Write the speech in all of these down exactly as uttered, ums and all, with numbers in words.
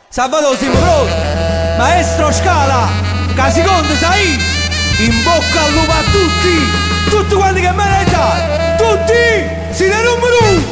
Salvatore siamo pronti, maestro Scala, Casiconte Saiz, in bocca al lupo a tutti, tutti quanti che me ne date, tutti, siete numero uno!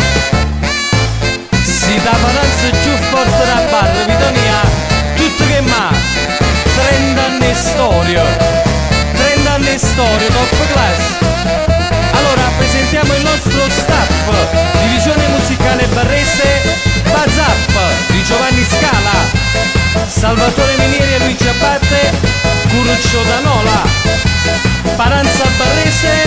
Si da panazzo più forte da barra, vita mia, tutto che ma, trenta anni di storia, trenta anni di storia, top class. Allora presentiamo il nostro staff, divisione musicale barrese, Bazap di Giovanni Scala, Salvatore Minieri e Luigi Abbatte, Curcio Danola, Paranza Barrese,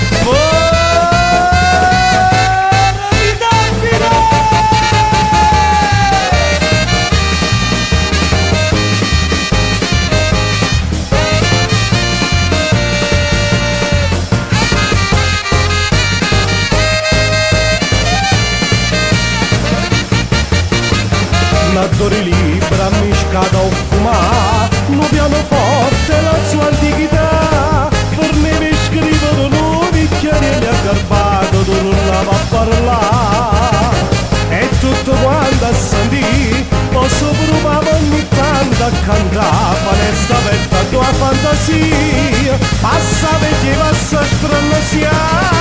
L'attore libera mi scada o fumà, un pianoforte la sua antichità, per me mi scrivono nuovi chiarelli aggarbato, tu non la va a parlare, e tutto quanto a sentire, posso provare ogni tanto a cantare, palestra aperta a tua fantasia, passa perché passa strana sia,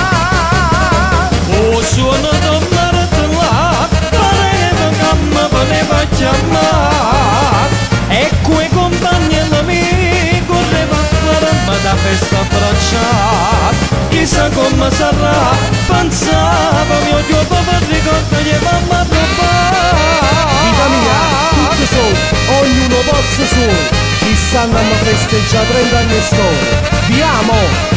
oh suono d'amore là, mamma voleva chiamare e quei compagni mi correva a fare ma da festa abbracciare, chissà come sarà, pensavo mio Dio per ricordare mamma rubare. Vita mia, tutti soli, ognuno posso solo, chi stanno a festeggiare trenta anni di storia, viamo!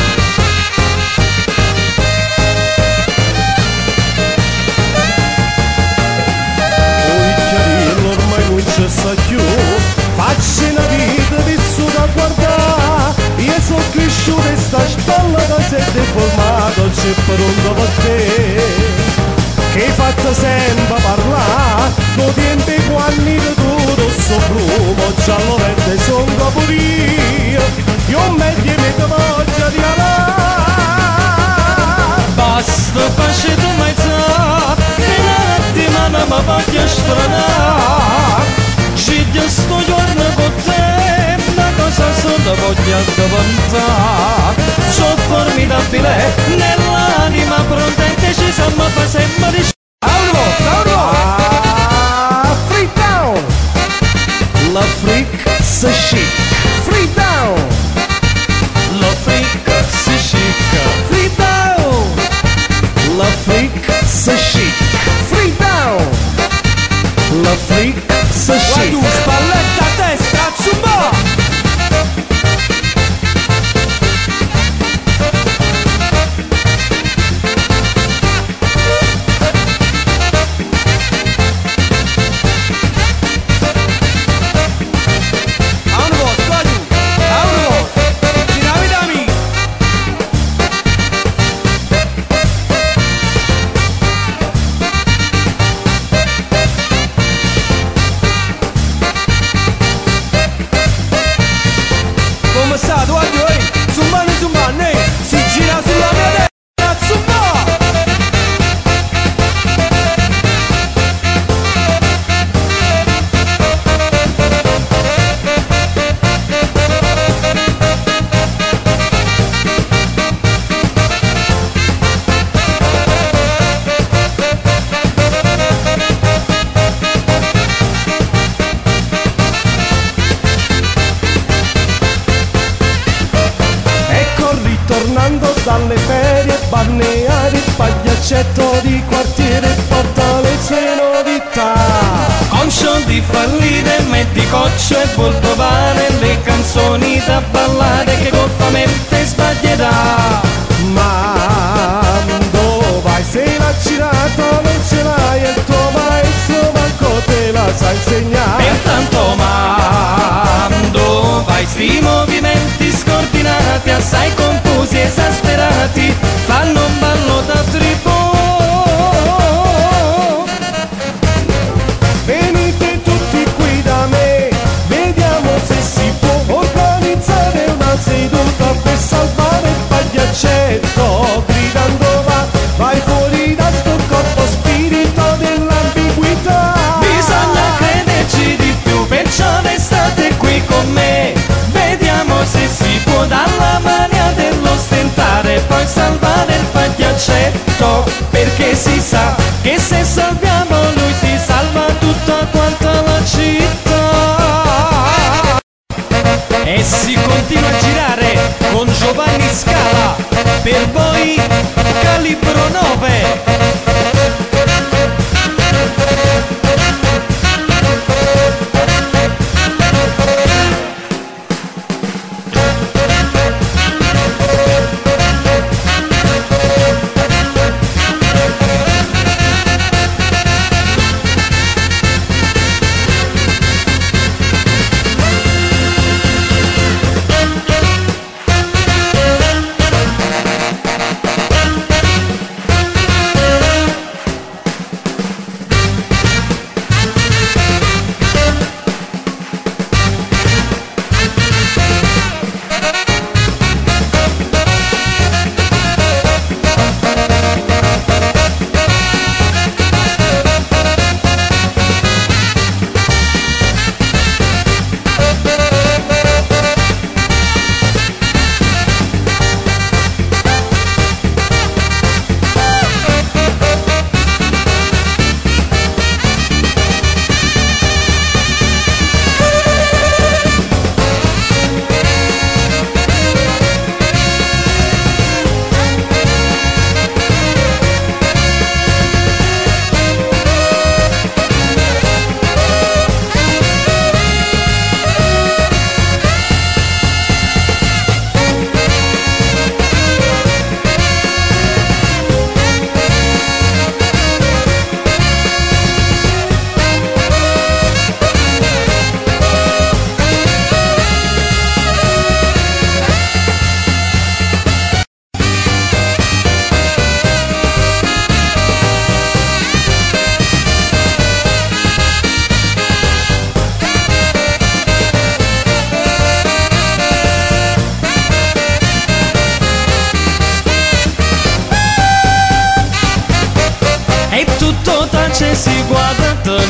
Non sa più, faccio una vita vissuta a guardare, io sono cresciuto e sta spalla da sette formato, c'è pronto per te, che hai fatto sempre parlare, lo tempi quando tu rosso blu, giallo verde son caporio, io meglio mi voglio di alare. Basta facete mezz'ora, fino a settimana ma voglio stranare, ci di sto giorno con te, una cosa sola voglio diventare, sono formidabile, nell'anima pronta e decisa, ma fa sempre di Auro, Auro! Ah, free down! La freak se chic, free down! la freak si chic, Free down! La freak se chic, free down! La freak se chic. Guarda, spalletta a destra, zumba! Come sta, tu guardi, oi? Zumbane, zumbane, si gira sulla mia destra, zumba! Tornando dalle ferie balneari, pagliaccetto di quartiere porta le sue novità. conscio di fallire, metti coccio e vuol provare le canzoni da ballare che goffamente sbaglierà. Ma dove vai? Se l'ha girata non ce l'hai e il tuo maestro manco te la sa insegnare. Pertanto mando vai, sti movimenti scordinati, assai confusi, esasperati, fanno un ballo da tribù. Venite tutti qui da me, vediamo se si può organizzare una seduta per salvare il pagliaccetto.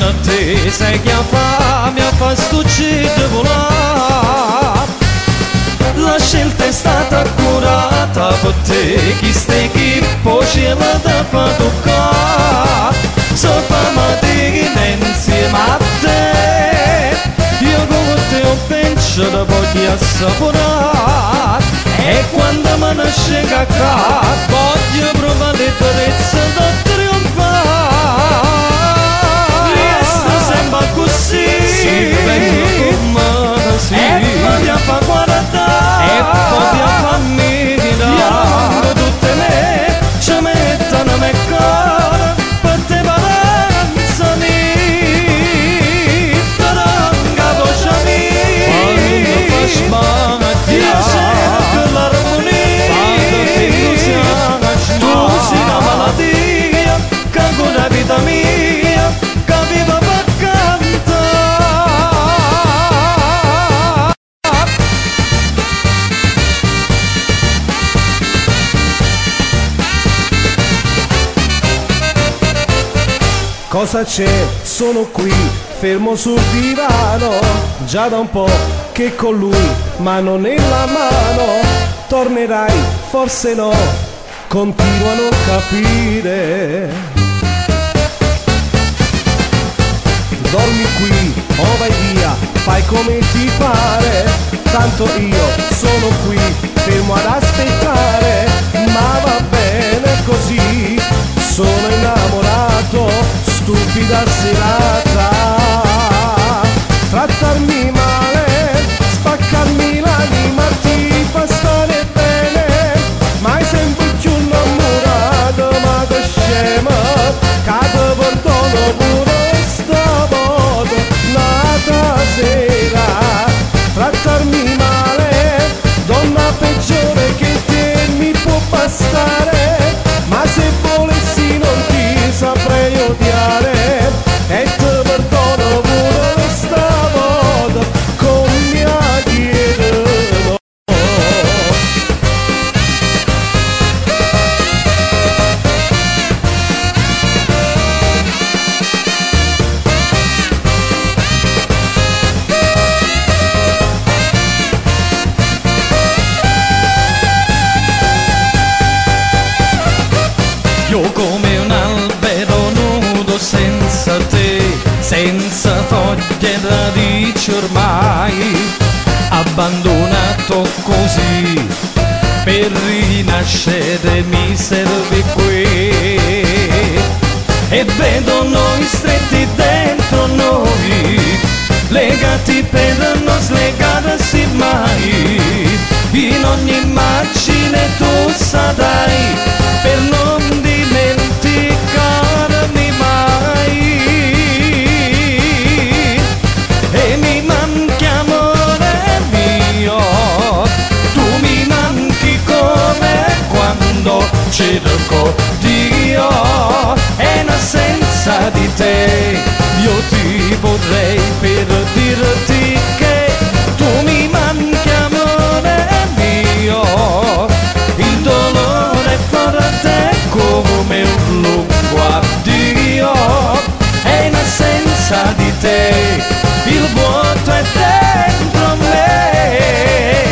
a te sai che fa, mi fa stuccido volare. La scelta è stata accurata per te, chi stai chi poi ce la da fa toccare. Se fama di insieme a te, io con te ho pensato voglio assaporare. E quando me ne scega a capo, voglio provare le terezze da trionfare. Resta sempre così, si vengo con me, sì. E poi a fa guardare, e poi a fammi dare. Io tutte me, ci mettono a me cara, per te paranza mi, taranga voce mia. Quando mi fa sbagliare, io cerco l'armonia. Quando ti siamo, tu sei una malattia, che con la vita mia, che viva per cantare. Cosa c'è? Sono qui, fermo sul divano, già da un po' che con lui, mano nella mano, tornerai, forse no, continuo a non capire. Dormi qui o vai via, fai come ti pare, tanto io sono qui, fermo ad aspettare, ma va bene così, sono innamorato, stupida serata. Trattarmi male, spaccarmi l'anima ti fa stare bene, ma è sempre più innamorato, ma che scema, cade perdono pure stavolta, nata sera. Trattarmi male, donna peggiore che te mi può bastare, ma se volessi non ti saprei odiare, e te perdono pure stavolta con mia chiedo. Io come un albero nudo senza te, senza foglie e radici ormai, abbandonato così, per rinascere mi serve qui. E vedo noi stretti dentro noi, legati per non slegarsi mai, in ogni immagine tu sarai, per non dimenticarmi mai. E mi manchi amore mio, tu mi manchi come quando cerco Dio, e in assenza di te io ti vorrei per dirti che tu mi manchi amore mio, il dolore è forte come un lungo addio, e in assenza di te il vuoto è dentro me.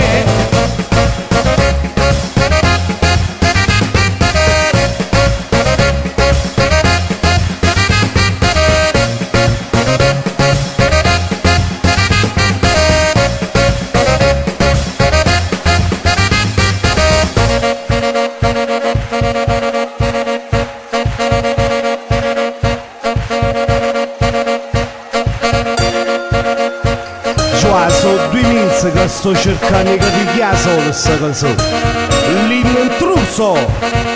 Che sto cercando di capire chi è solo questa canzone. L'intruso.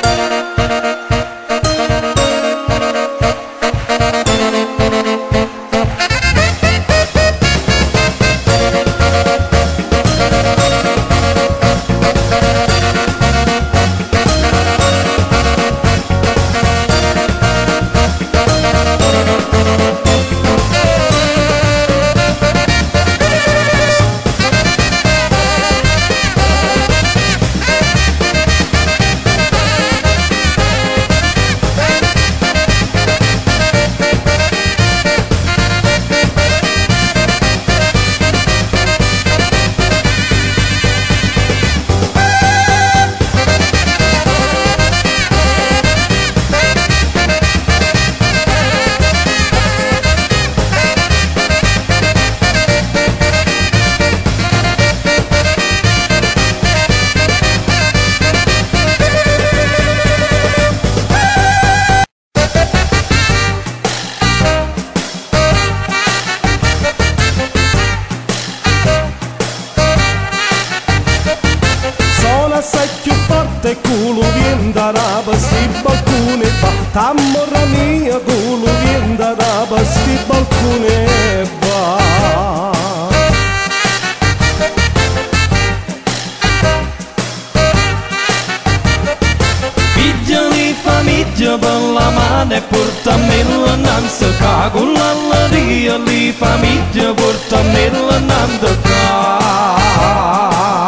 con l'alleria le famiglie portano nell'annando qua.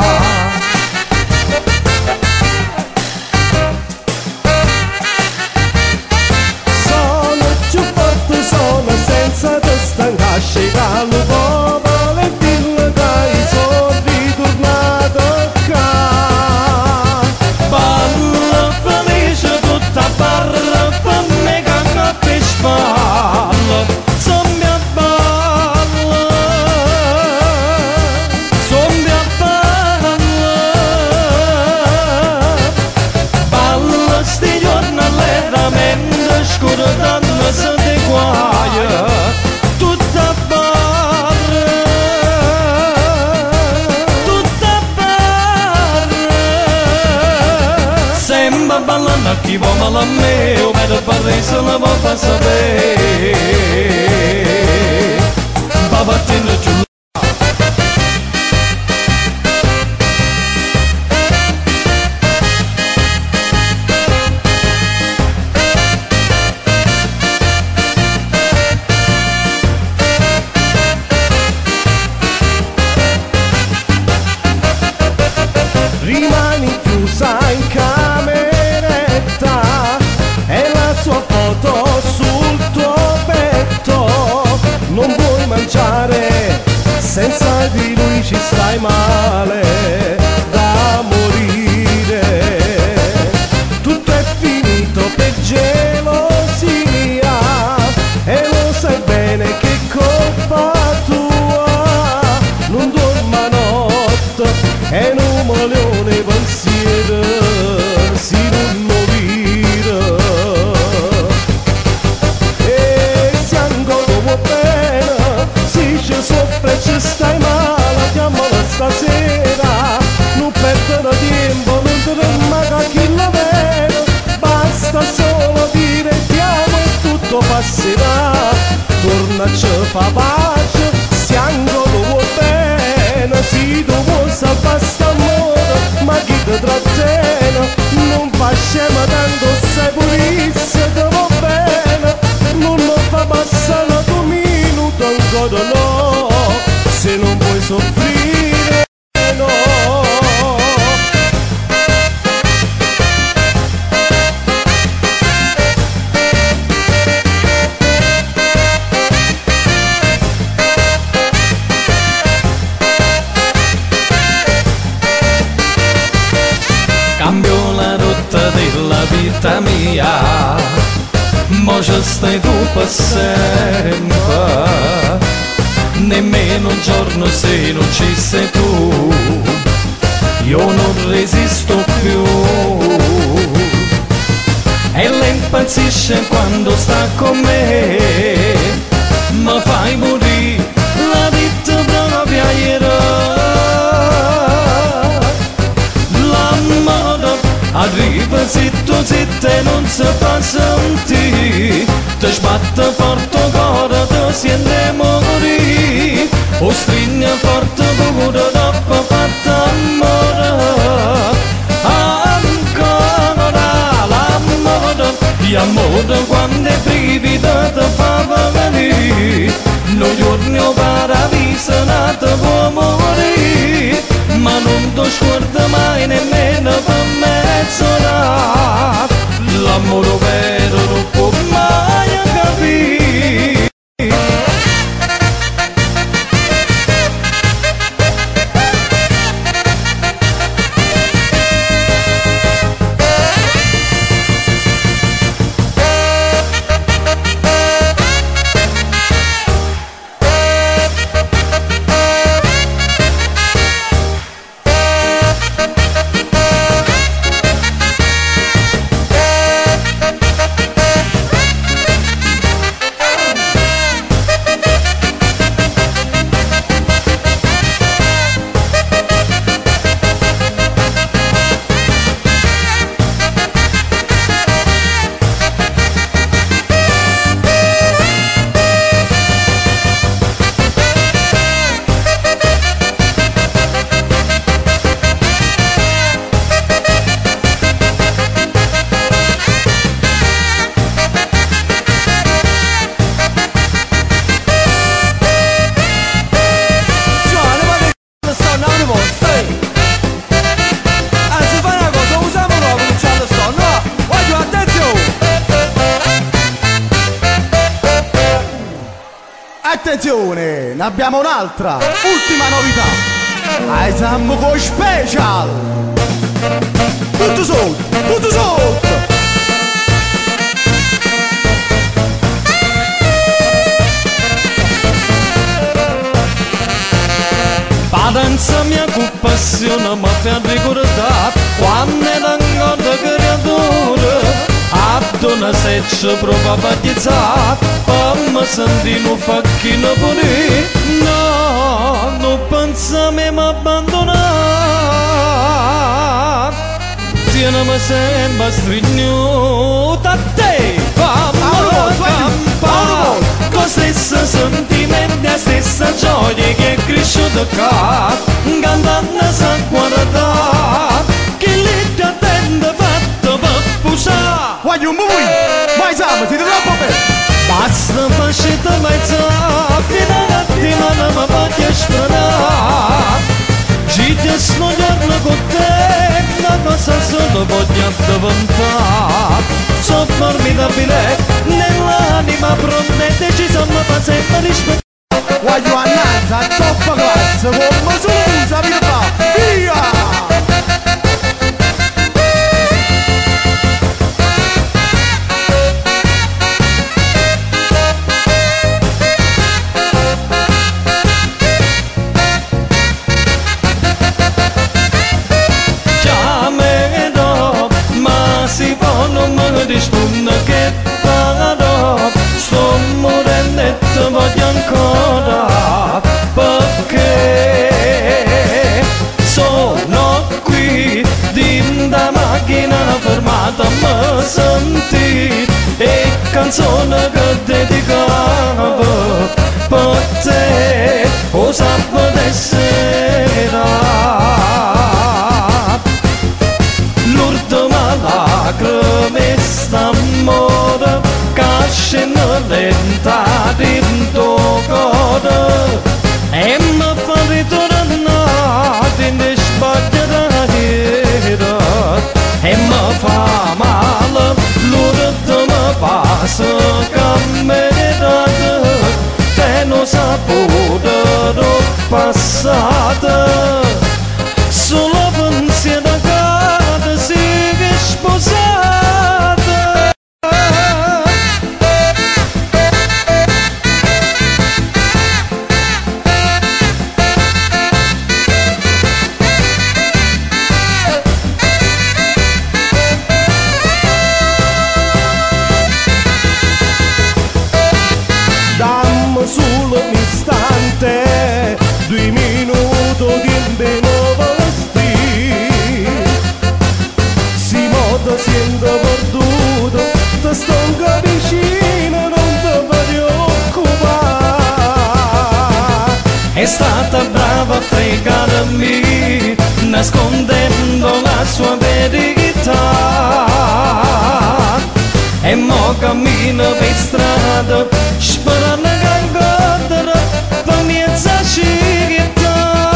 Sono più forte, sono senza te stancasci dallo popolo e dillo dai sono ritornato qua. Balla felice tutta barra per me che per spalla, sommi a balla, sommi a balla, balla sti giorni allenamento scordando se ti guaia, tutta barra, tutta barra, sembra ballando a chi vuole male a me, o me per se la vuoi far sapere, va battendo giù. Rimani chiusa in cameretta e la sua foto sul tuo petto. Non puoi mangiare, senza di lui ci stai male da morire. Tutto è finito per gelosia e lo sai bene che colpa tua. Non dorma notte e non milione pensiero si non movire. E se ancora vuoi bene, si ci soffre e ci stai male, chiamala stasera. Non perdere tempo, non ti rimanca chi la vede. Basta solo dire ti amo e tutto passerà. Torna ci fa pace, se ancora vuoi bene, si tu vuoi salvare st'amore, ma chi ti trattiene? Non fa scema tanto sei purissima, ti va bene. Non mi fa passare un minuto ancora no, se non vuoi soffrire no. Cambio la rotta della vita mia, mo ci stai tu per sempre, nemmeno un giorno se non ci sei tu, io non resisto più. E lei impazzisce quando sta con me, mi fai morire la vita propria ieri. Arriva zitto zitto e non si fa sentire, ti sbatte forte il cuore, ti sente morire, o stringe forte pure dopo fatto amore. Ancora l'amore, gli amore quando è brivido ti fa venire, noi giorni o paradiso nato può morire, ma non ti scorda mai nemmeno per mezz'ora. L'amore vero non può mai capire. Attenzione, ne abbiamo un'altra, ultima novità. I siamo con special. Tutto sotto, tutto sotto. La danza mia con passione mi fa ricordare quando era ancora creatura. A donna seccia prova a battizzare, poi mi senti un facchino pure. No, non pensami mi abbandonare. Tienimi sempre strinnuta a te, fammi campare con stessi sentimenti, la stessa gioia che è cresciuta qua, cantando sa guardare, che lì ti attende fatto per pusare. Voglio muy, mai siamo, siete troppo belli. Basta fascetta mezza, fino a di mano mi voglio sfrenare. Ci ti sfogliarlo con te, una cosa solo voglio diventare. So formidabile, nell'anima pronta e decisa, ma fa sempre rispettare. Voglio annanza, a troppa classe, come solo usa mi fa, via! Rispondo che farò, sto morendo e ti voglio ancora, perché sono qui dentro macchina fermata, mi senti e canzone che dedicavo per te, o sabato sera. L'ultima lacrima d'amore che scende lenta dentro cuore e mi fa ritornare in sbagliare e mi fa male l'ultima passo che mi date te non saputo passata solo pensiero che si è sposata. Solo un istante, due minuti di nuovo vestire. Si moda siendo perduto, ti sto ancora vicino, non ti preoccupare. È stata brava a fregarmi, nascondendo la sua verità. E mo cammino per strada, sperando che incontrerò per mezza città.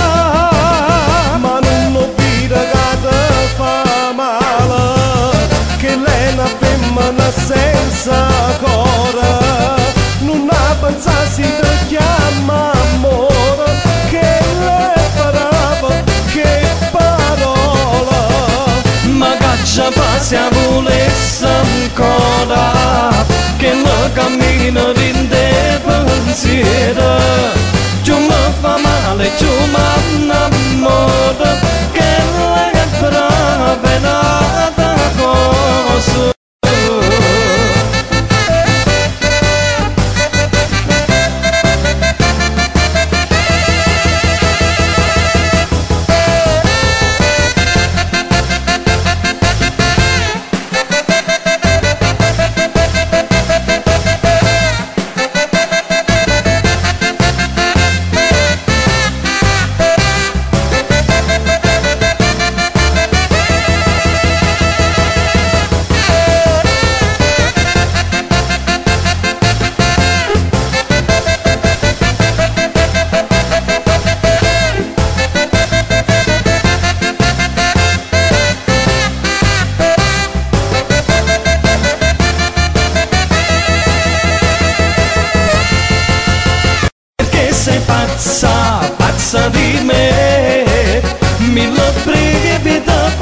Ma non lo dire che ti fa male, che lei è una femmina senza cuore. Non ha pensato si ti chiama amore, che lei parava, che parola. Ma caccia passi a volesse ancora, che lo cammino in te pensiero. Tu mi fa male, tu mi innamoro, che lei è brava e nata cosa.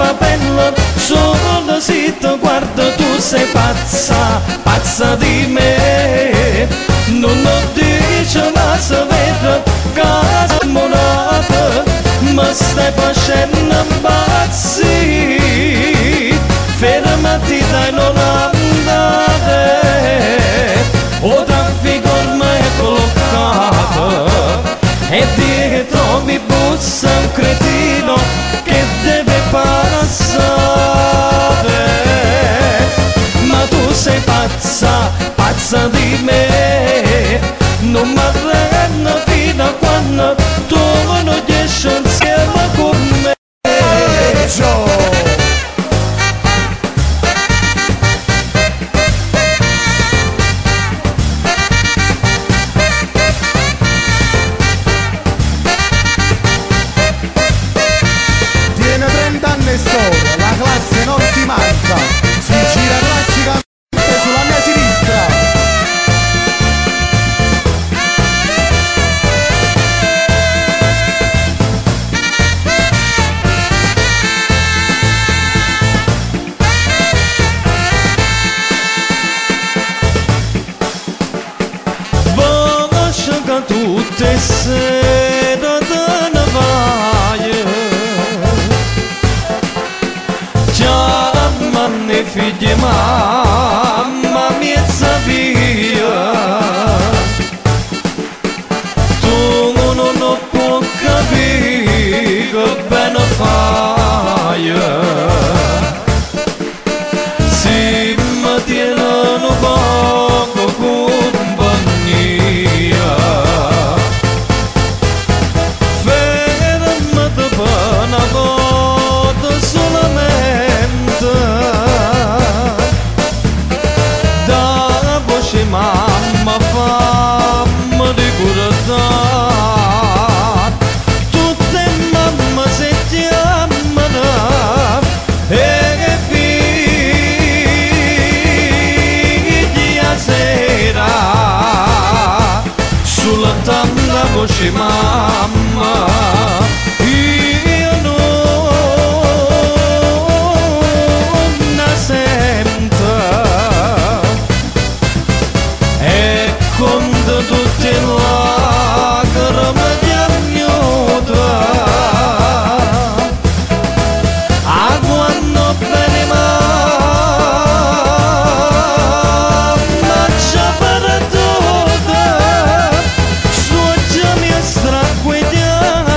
papello, solo se ti guardo tu sei pazza, pazza di me. Non lo dice la severa, casa morata, ma stai facendo impazzire. Fermati dai, non andare, o traffico ormai è bloccato e dietro mi bussa un cretino che deve passare. Ma tu sei pazza, pazza di me, non mi arrendo fino a quando tu non riesci insieme con me. Storia, la classe non ti manca, si gira classicamente sulla mia sinistra. Voglio che tutte sere te ne vai, e figli mamma mia via, tu non puoi capire che bene fai, si mi tiene poco compagnia, fermati per una volta solamente, mamma fammi ricordare, tutte mamme se ti amano e figli a sera sulla tavola voce mamma. Io non la sento e quando tutte le lacrime ti agnuta, a quando bene mamma ci ha perduta, sua già mi ha straguidato.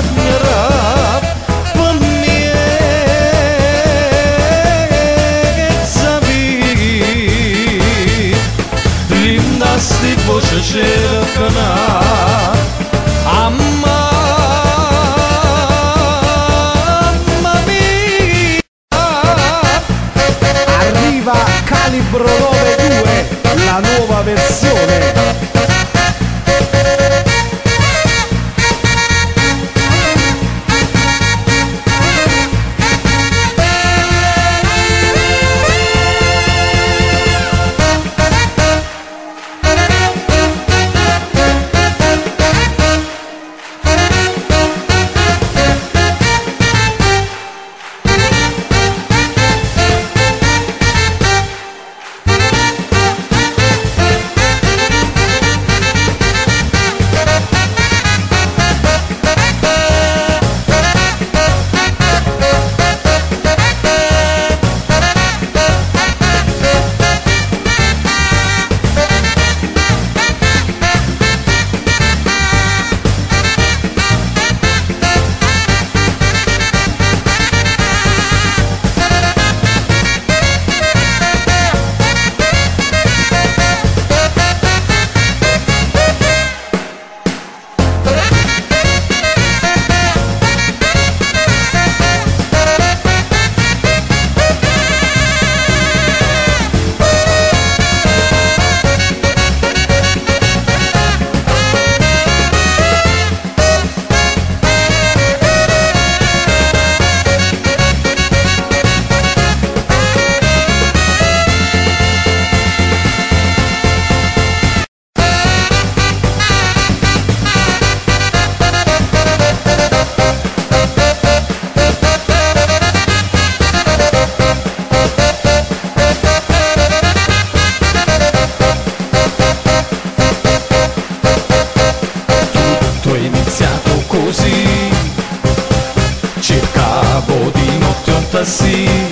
fantasia.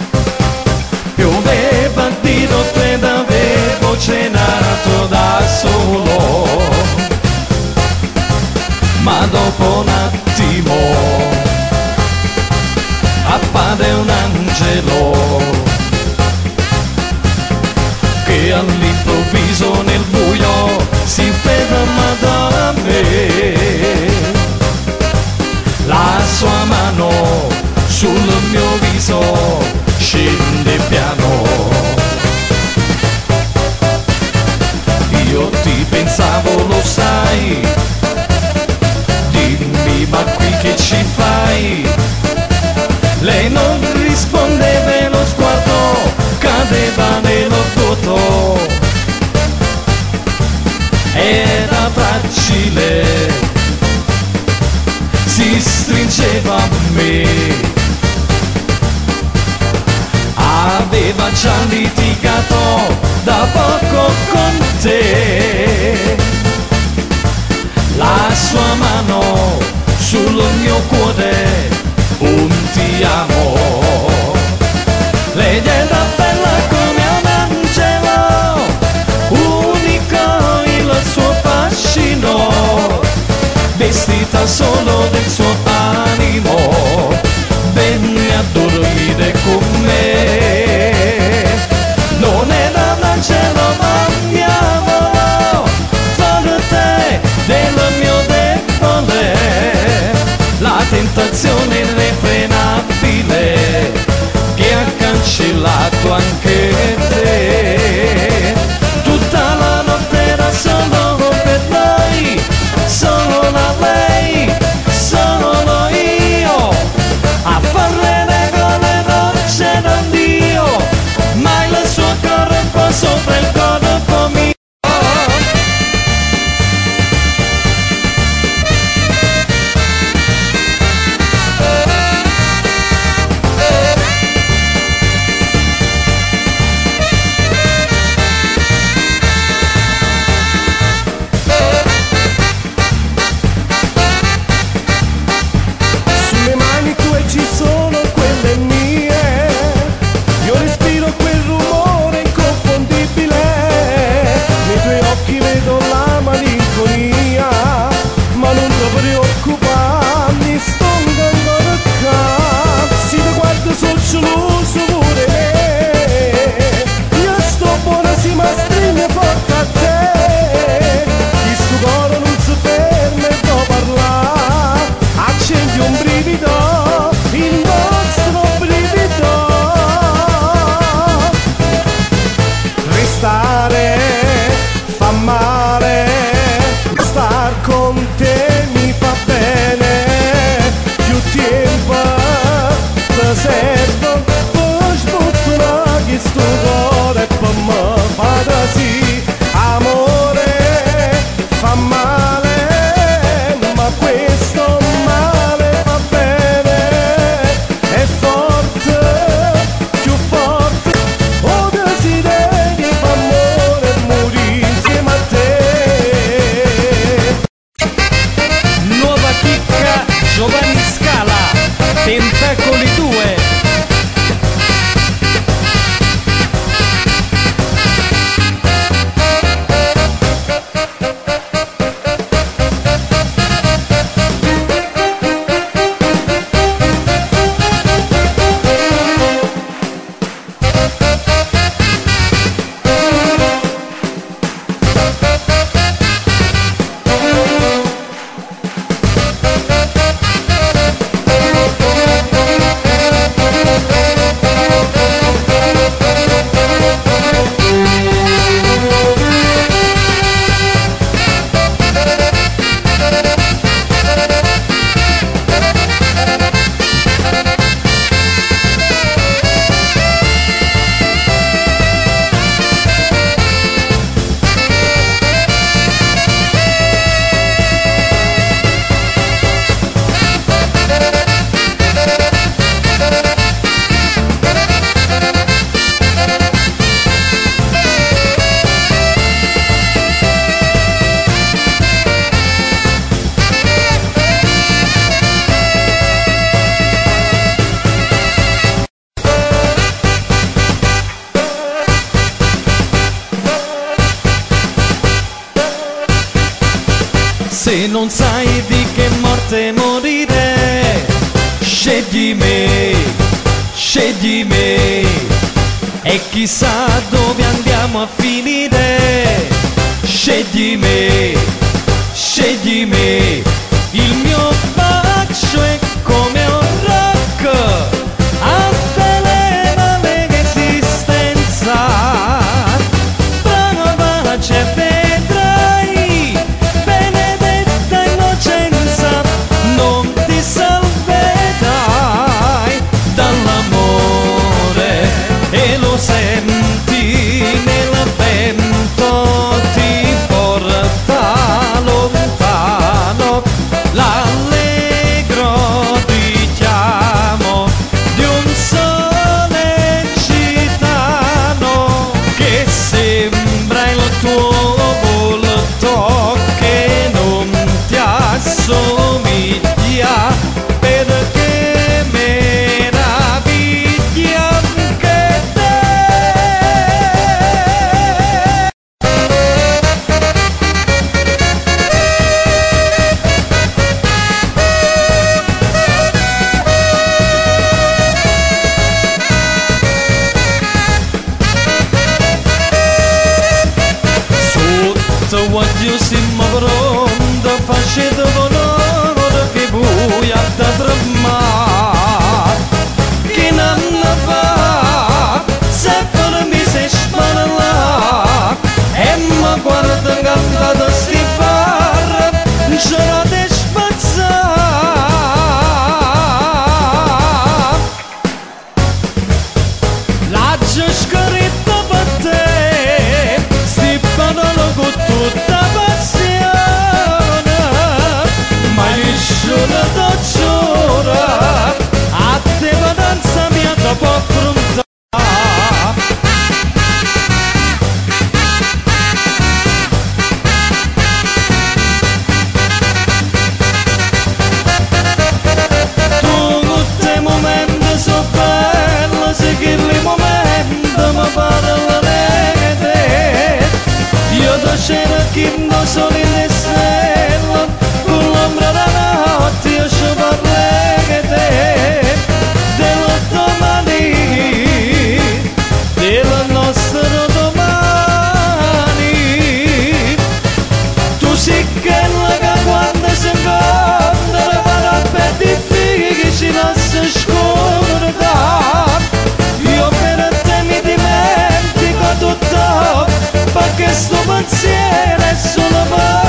Pioveva di notte ed avevo cenato da solo, ma dopo un attimo appare un angelo che all'improvviso nel buio si ferma da me. La sua mano sul mio viso scende piano. Io ti pensavo, lo sai, dimmi ma qui che ci fai? Lei non rispondeva e lo sguardo cadeva nello vuoto. Era fragile, si stringeva a me. Aveva già litigato da poco con te. La sua mano sul mio cuore, un ti amo. Lei era bella come un angelo, unico il suo fascino, vestita solo del suo animo, venne a dormire con me. Non era un angelo ma mi amò, forte del mio debole, la tentazione irrefrenabile che ha cancellato anche te. Tutta la notte era solo per noi, solo da lei, solo Se non sai di che morte morire, scegli me, scegli me, e chissà dove andiamo a finire. Scegli me, scegli me, il mio bacio è come un rock, avvelena l'esistenza. Provaci e vedrai, benedetta innocenza, non ti salverai dall'amore, e lo senti nel vento, ti porta lontano l'allegro richiamo di un sole gitano che sembra il tuo volto che non ti assomiglia, perché meraviglia anche te. Sotto voglio siamo pronti, facete volare che buia da tremare. Che nanna fa, se per me si sparla, e mi guarda cantata sti bar, c'era di spazzare. La già scritta per te, sti parole con tutta passione, ma nessuno ti giura, a te la danza mia ti può affrontare. Tutti i momenti sono belli, se che i momenti mi parlerete. Io ti cerco solo in le stelle, con l'ombra della notte io ci parlerete dello domani, del nostro domani. Tu sei quella che quando si incontra farà per difficile non si scordare. Io per te mi dimentico tutto, perché sto pensiero è solo per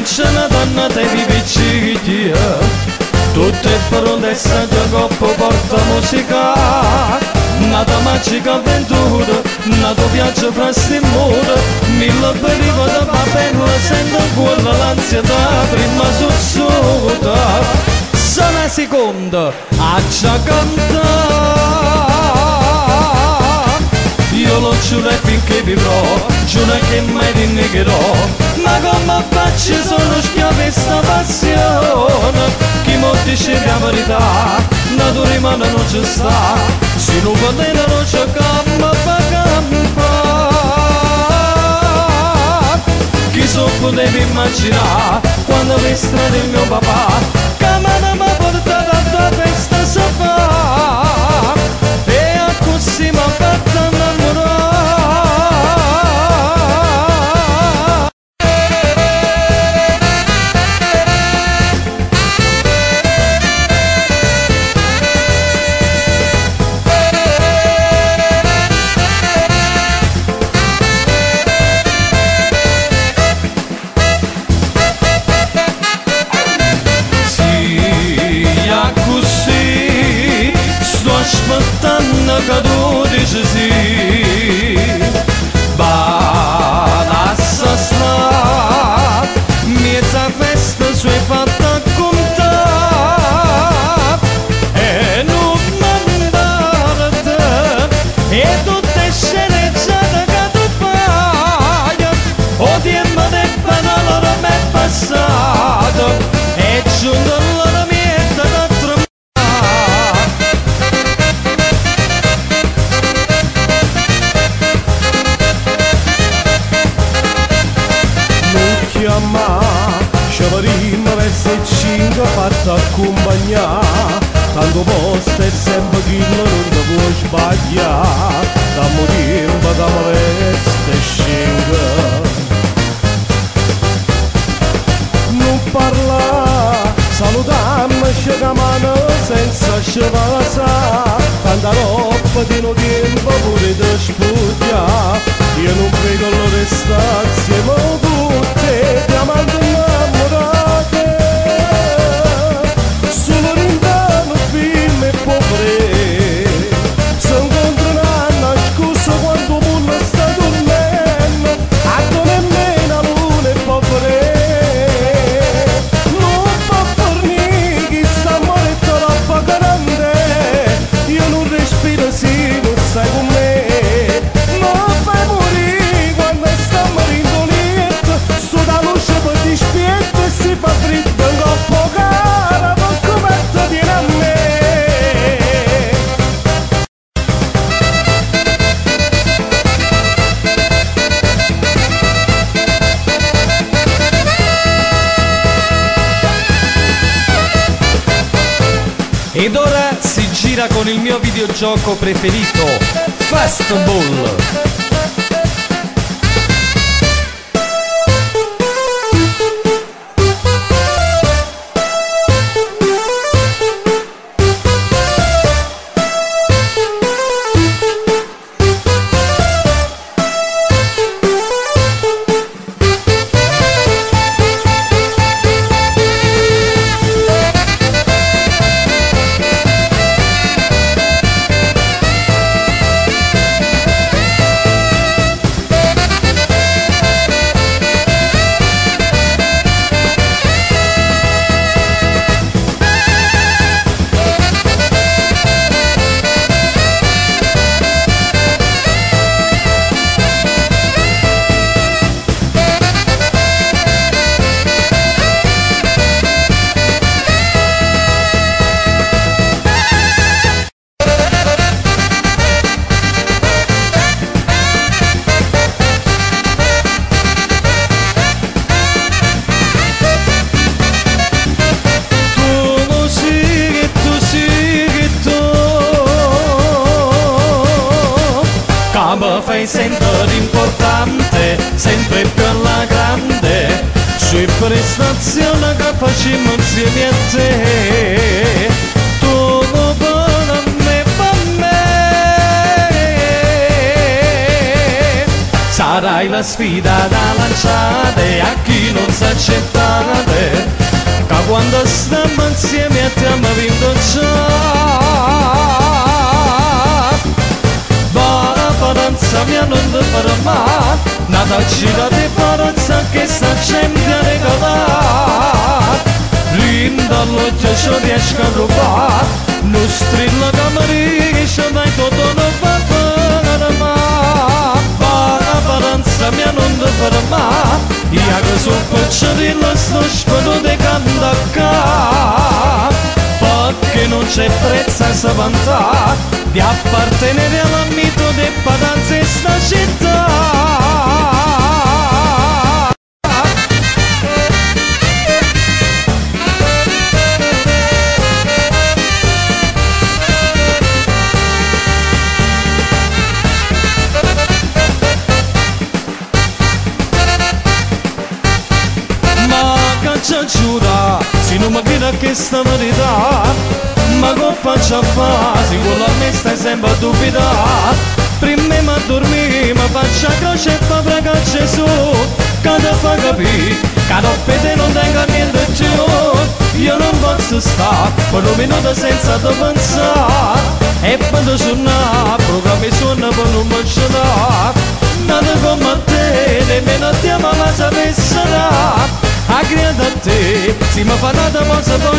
c'è una donna te di picciglia. Tutte pronte e saggia coppa porta musica, nata magica avventura, nato viaggio fra sti mura, mille periodi da papella, sento quella l'ansietà, prima sussuta, sono seconda, a già cantare. Io lo giuro finché vivrò, giuro che mai rinnegherò, ma come faccio sono schiavo e sta passione. Chi mo dice la verità, natura rimane non ci sta, se non potete non c'è campa pa campa. Chi so potevi immaginare, quando vi strada il mio papà, che me mi ha portato a tua festa sopra, e a così mi ha fatto innamorare. Aspettando che tu dici sì, badassa sta, mezza festa su hai fatta contare, e non mandarti, e tutte sceneggiate che tu fai, o tempo del panalo mi è passato, e giunto allora mi è da tremare. Chiamà, sciavarina verso il cinque fatta accompagnare, tanto posto è sempre chi non ti può sbagliare, dammo tempo, dammo verso il cinque. Non parla, salutando sciagamano senza scevasa, tanta roba di no tempo pure da spugliare, io non vedo l'ora sta insieme a tutte, diamanti innamorate, solo rindano film e povere, si incontreranno scusa quando il mondo sta dormendo, a nemmeno luna e povere, non può fornire chi sta morendo roba grande, io non respiro se non stai con me. Ed ora si gira con il mio videogioco preferito, Fastball. fai sempre l'importante, sempre più alla grande, sui prestazioni che facciamo insieme a te. Tu non puoi a me, per me, sarai la sfida da lanciare a chi non sa accettare, che quando stiamo insieme abbiamo vinto già. Paranza mia non ti fermare, nata gira di paranza che sta gente a regalare. Linda l'occhio ci riesco a rubare, non strilla camerisce, ma tutto non va fermare. Paranza mia non ti fermare, io che sul piccerino sto spero di cantare, perché non c'è prezzo a si vantare di appartenere all'ambito dei paranze in sta città. Ma caccia giura, se non mi creda che sta verità, ma come faccio a fare? Sicuro a me stai sempre a dubitare. Prima mi dormi, mi faccio a croce e fa pregare Gesù, che ti fa capire che dopo te non tengo niente più. Io non posso stare per un minuto senza te pensare, e quando suona programmi suona per non mencionare. Nata come te, nemmeno ti amava sapesse dare. A credo a te, se mi fa nata ma si può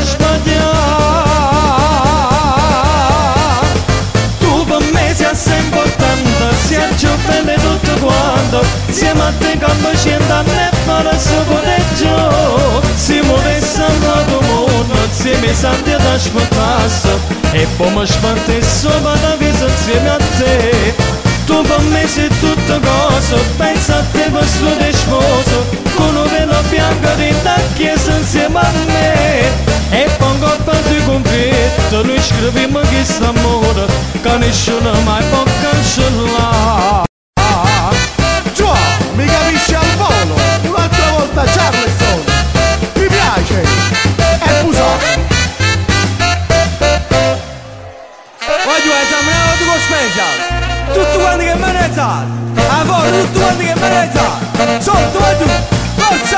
sbagliare. Tu per me sei sempre importante, sei più bella e tutto quanto. Insieme a te quando cent'anni e fare sopra e giù. Se volessi andare al mondo, insieme ai santi ad aspettasse, e poi mi spartessi sopra da vita insieme a te. Tu per me sei tutta cosa, pensa a te questo di sposo, con un velo bianco dentro la chiesa insieme a me. E poi un colpo di confetto, noi scriviamo questo amore, che nessuno mai può cancellare. Già, mi capisci al volo, un'altra volta Charleston, mi piace, è busato. Voglio esaminare tutto special. Tutti quanti che me ne sa, a voi tutti quanti che me ne sa, sotto e giù, forza!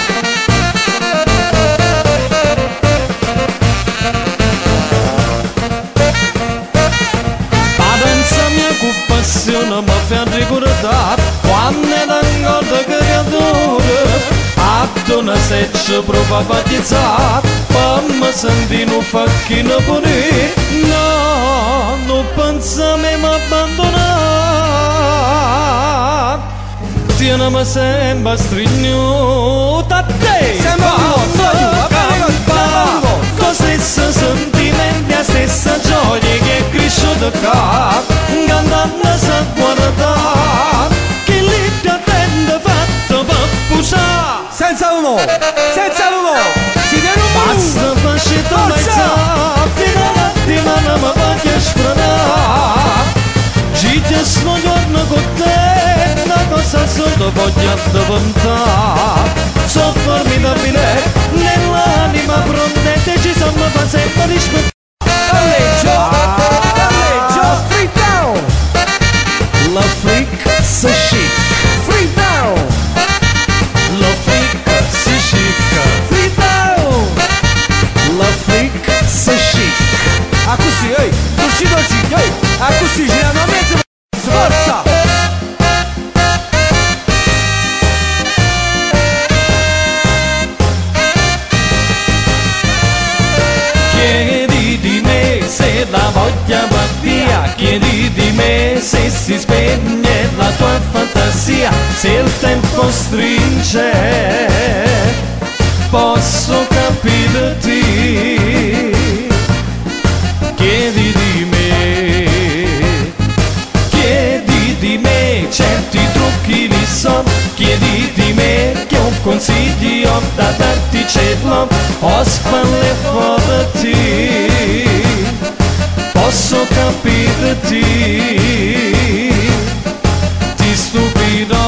Paranza mia con passione mi fa ricordare quando era un creatore, a donna seccia prova a battizzare, per me senti un facchino pure. No, non pensa me m'abbandonare, tienimi sempre strinnuta a te. Sembra un uomo, voglio, va bene così, sembra un uomo. Con stessi sentimenti, la stessa gioia che è cresciuta qua, cantando sa guardare, che lì ti attende fatto per pusare. Senza rumore, senza rumore, si tiene un Basta fascetto mezza, fino all'attimo non mi voglio sfrenare. Ci sto giorno con te, una cosa solo voglio diventare. So formidabile, nell'anima pronta e decisa mi fa sempre rispettare. Palleggio, palleggio, free down. La freak se chic, Free down, Lo freak si chic, free down. la freak se chic. A così, ehi, dolci dolci, ehi, a così, girano a mezzo, forza. chiedi di me se la voglia va via, chiedi di me se si spegne la tua fantasia, se il tempo stringe posso capirti. Chiedi di me, chiedi di me certi trucchi li so, chiedi di me che un consiglio da darti ce l'ho, ho spalle forti, posso capirti, ti stupirò.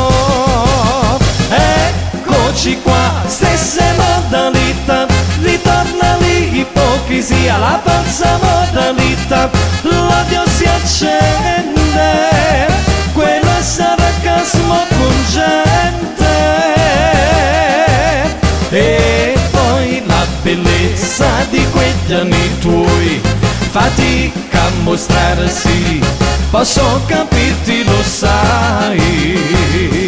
Eccoci qua, stesse modalità, ritorna l'ipocrisia, la falsa modalità, l'odio si accende, quello sarcasmo con sa di quegli anni tuoi, fatica a mostrare sì, posso capirti, lo sai.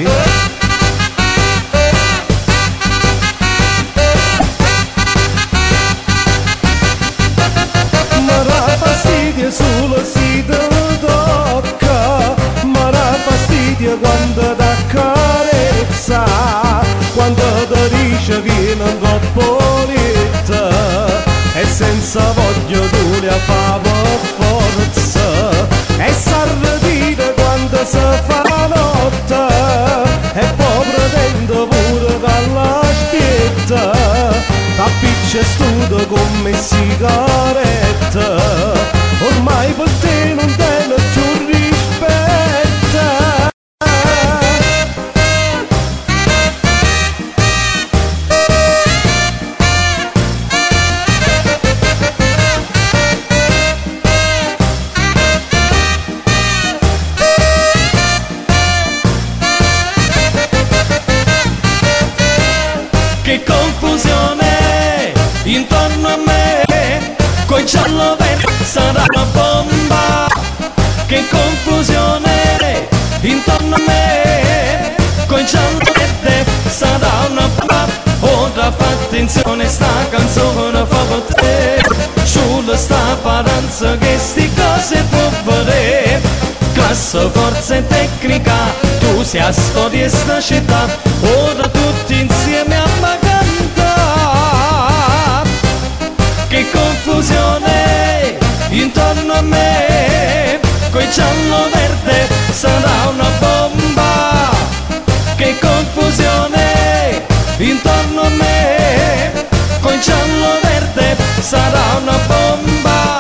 Solo si te lo tocca, ma la fastidio quando t'accarezza, quando ti dice viene troppo letta e senza voglia tu le fa per forza, e s'arretira quando si fa la notte e poi pretende pure che la spietta, t'appiccia studo come sigaretta. Ormai per te non te ne più rispetta. Che confusione intorno a me, coi giallo verde sarà una bomba. Che confusione intorno a me, coi giallo verde sarà una bomba. Ora fa attenzione, sta canzone fa per te, sulla sta paranza che sti cose può vedere. Classe, forza e tecnica, tu sei a storia e sta città, ora tutti insieme a cantare. Che confusione intorno a me, coi giallo verde sarà una bomba. Che confusione intorno a me, coi giallo verde sarà una bomba.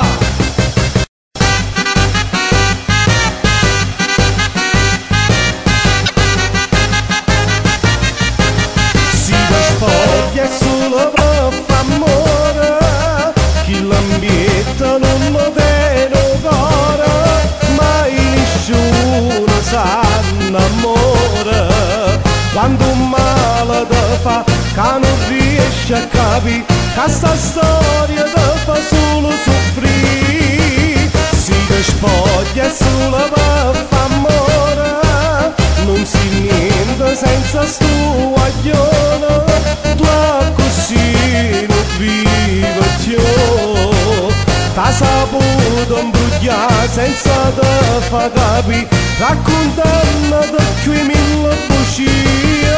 Si ti spoglia solo per f'amore, chi l'ambietta non lo tiene cuore, mai nessuno s'annamora. Quando un male te fa, che non riesci a capire, che sta storia te fa solo soffrire. Si ti spoglia solo per f'amore, non si niente senza sto guaglione, tu così non vivi più. T'ha saputo imbrugliare senza te fa capire, raccontando da qui mille bugie.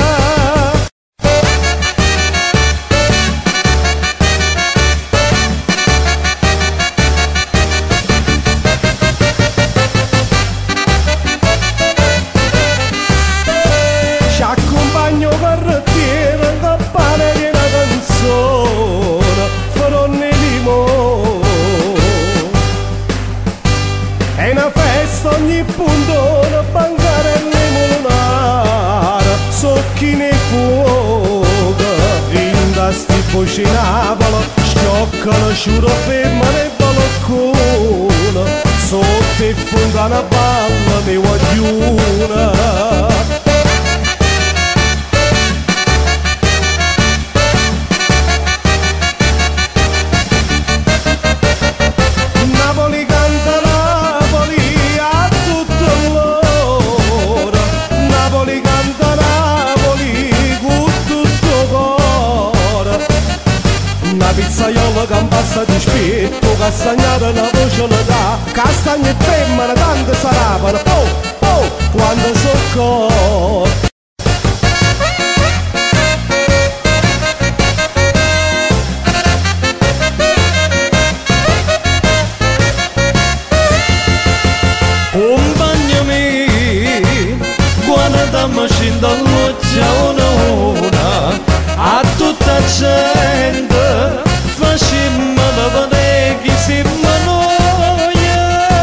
Ci accompagno carrettiere da pane di una canzone, farone limone. È una festa ogni puntone, bancarelle molonare, socchi nei fuochi, in da sti voci Napoli, schioccano sciuro femmine e baloccone, sotto il fontana balla mi guaglione. Napoli canta Napoli a tutto l'ora, Napoli canta Napoli con tutto cuore. Una pizzaiola che passa di spetto, castagnata una voce la dà, castagna e femmina tante sarapano, po, po, quando soccorre. Accompagnami, guardami scendo all'occhia una una, a tutta gente facciamo la vedere chi si mannoia.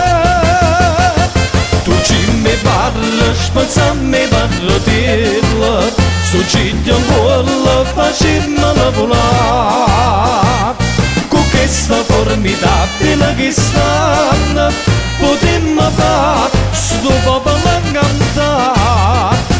Tu ci mi parli, spazzami parli dirla, su ciglio ancora facciamo la volare. Con questa formidabile che stanno, potremmo fare sto popolo a cantare.